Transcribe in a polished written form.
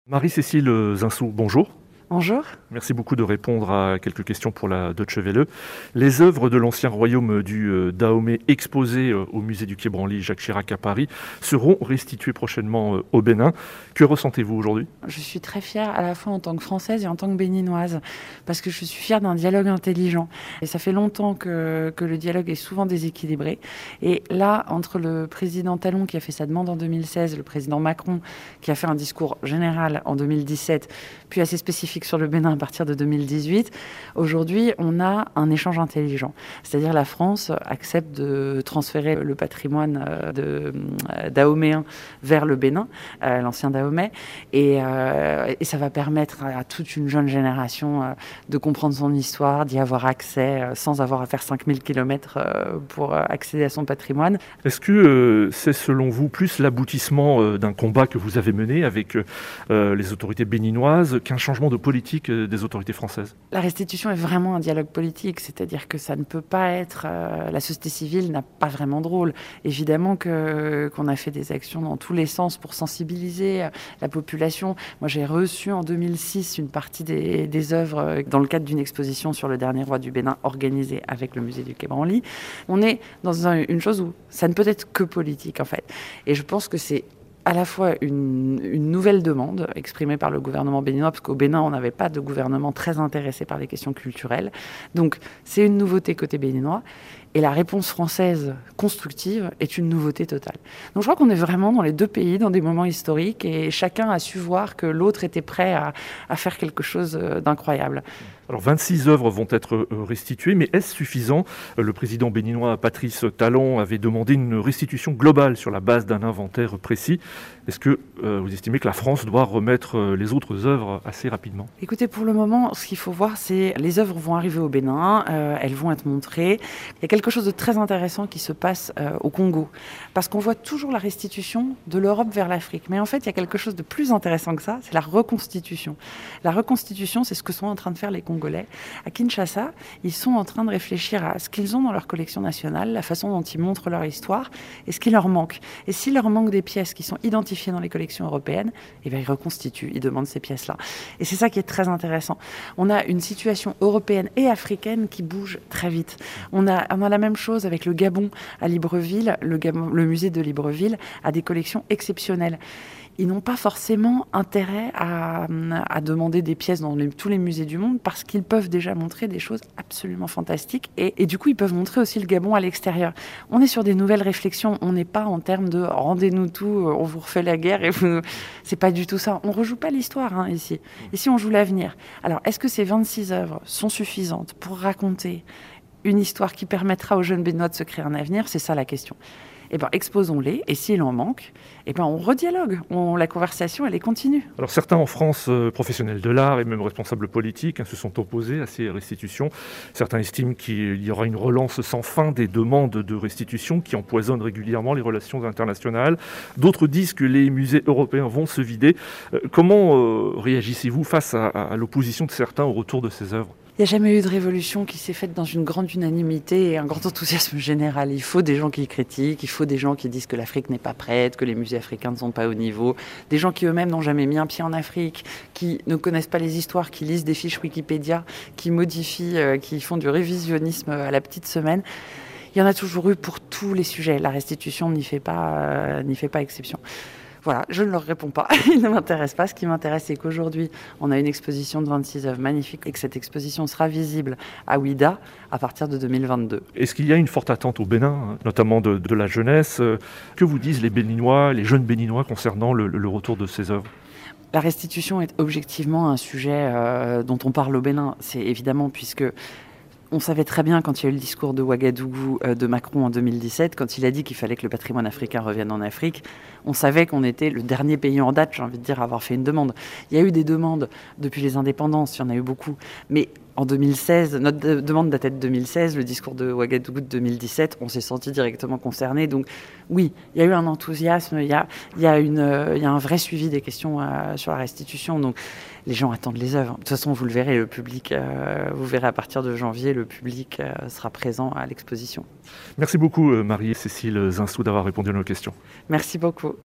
Marie-Cécile Zinsou, bonjour. Bonjour. Merci beaucoup de répondre à quelques questions pour la Deutsche Welle. Les œuvres de l'ancien royaume du Dahomey exposées au musée du Quai Branly Jacques Chirac à Paris seront restituées prochainement au Bénin. Que ressentez-vous aujourd'hui ? Je suis très fière à la fois en tant que Française et en tant que Béninoise parce que je suis fière d'un dialogue intelligent. Et ça fait longtemps que le dialogue est souvent déséquilibré. Et là, entre le président Talon qui a fait sa demande en 2016, le président Macron qui a fait un discours général en 2017, puis assez spécifique sur le Bénin à partir de 2018, aujourd'hui, on a un échange intelligent. C'est-à-dire la France accepte de transférer le patrimoine dahoméen vers le Bénin, l'ancien Dahomey, et ça va permettre à toute une jeune génération de comprendre son histoire, d'y avoir accès sans avoir à faire 5000 km pour accéder à son patrimoine. Est-ce que c'est selon vous plus l'aboutissement d'un combat que vous avez mené avec les autorités béninoises qu'un changement de politique des autorités françaises ? La restitution est vraiment un dialogue politique, c'est-à-dire que ça ne peut pas être... la société civile n'a pas vraiment de rôle. Évidemment qu'on a fait des actions dans tous les sens pour sensibiliser la population. Moi, j'ai reçu en 2006 une partie des œuvres dans le cadre d'une exposition sur le dernier roi du Bénin organisée avec le musée du Quai Branly. On est dans une chose où ça ne peut être que politique, en fait. Et je pense que c'est à la fois une nouvelle demande exprimée par le gouvernement béninois, parce qu'au Bénin, on n'avait pas de gouvernement très intéressé par les questions culturelles. Donc, c'est une nouveauté côté béninois. Et la réponse française constructive est une nouveauté totale. Donc je crois qu'on est vraiment dans les deux pays, dans des moments historiques, et chacun a su voir que l'autre était prêt à faire quelque chose d'incroyable. Alors 26 œuvres vont être restituées, mais est-ce suffisant ? Le président béninois Patrice Talon avait demandé une restitution globale sur la base d'un inventaire précis. Est-ce que vous estimez que la France doit remettre les autres œuvres assez rapidement ? Écoutez, pour le moment, ce qu'il faut voir, c'est les œuvres vont arriver au Bénin, elles vont être montrées. Il y a quelque chose de très intéressant qui se passe au Congo, parce qu'on voit toujours la restitution de l'Europe vers l'Afrique. Mais en fait, il y a quelque chose de plus intéressant que ça, c'est la reconstitution. La reconstitution, c'est ce que sont en train de faire les Congolais. À Kinshasa, ils sont en train de réfléchir à ce qu'ils ont dans leur collection nationale, la façon dont ils montrent leur histoire, et ce qui leur manque. Et s'il leur manque des pièces qui sont identifiées dans les collections européennes, eh bien, ils reconstituent, ils demandent ces pièces-là. Et c'est ça qui est très intéressant. On a une situation européenne et africaine qui bouge très vite. On a la même chose avec le Gabon à Libreville. Le musée de Libreville a des collections exceptionnelles. Ils n'ont pas forcément intérêt à demander des pièces dans tous les musées du monde parce qu'ils peuvent déjà montrer des choses absolument fantastiques et du coup ils peuvent montrer aussi le Gabon à l'extérieur. On est sur des nouvelles réflexions, on n'est pas en termes de rendez-nous tout, on vous refait la guerre et c'est pas du tout ça. On rejoue pas l'histoire ici. Ici on joue l'avenir. Alors est-ce que ces 26 œuvres sont suffisantes pour raconter une histoire qui permettra aux jeunes Béninois de se créer un avenir? C'est ça la question. Eh bien, exposons-les, et s'il en manque, eh ben, on redialogue. La conversation, elle est continue. Alors certains en France, professionnels de l'art et même responsables politiques, se sont opposés à ces restitutions. Certains estiment qu'il y aura une relance sans fin des demandes de restitution qui empoisonnent régulièrement les relations internationales. D'autres disent que les musées européens vont se vider. Comment réagissez-vous face à l'opposition de certains au retour de ces œuvres ? Il n'y a jamais eu de révolution qui s'est faite dans une grande unanimité et un grand enthousiasme général. Il faut des gens qui critiquent, il faut des gens qui disent que l'Afrique n'est pas prête, que les musées africains ne sont pas au niveau, des gens qui eux-mêmes n'ont jamais mis un pied en Afrique, qui ne connaissent pas les histoires, qui lisent des fiches Wikipédia, qui modifient, qui font du révisionnisme à la petite semaine. Il y en a toujours eu pour tous les sujets. La restitution n'y fait pas exception. Voilà, je ne leur réponds pas, ils ne m'intéressent pas. Ce qui m'intéresse, c'est qu'aujourd'hui, on a une exposition de 26 œuvres magnifiques et que cette exposition sera visible à Ouidah à partir de 2022. Est-ce qu'il y a une forte attente au Bénin, notamment de la jeunesse ? Que vous disent les Béninois, les jeunes Béninois concernant le retour de ces œuvres ? La restitution est objectivement un sujet dont on parle au Bénin. C'est évidemment puisque... On savait très bien quand il y a eu le discours de Ouagadougou de Macron en 2017, quand il a dit qu'il fallait que le patrimoine africain revienne en Afrique, on savait qu'on était le dernier pays en date, j'ai envie de dire, à avoir fait une demande. Il y a eu des demandes depuis les indépendances, il y en a eu beaucoup, mais en 2016, notre demande datait de 2016, le discours de Ouagadougou de 2017, on s'est senti directement concerné. Donc oui, il y a eu un enthousiasme, il y a un vrai suivi des questions sur la restitution. Donc les gens attendent les œuvres. De toute façon, vous le verrez, le public, vous verrez à partir de janvier, le public sera présent à l'exposition. Merci beaucoup Marie-Cécile Zinsou d'avoir répondu à nos questions. Merci beaucoup.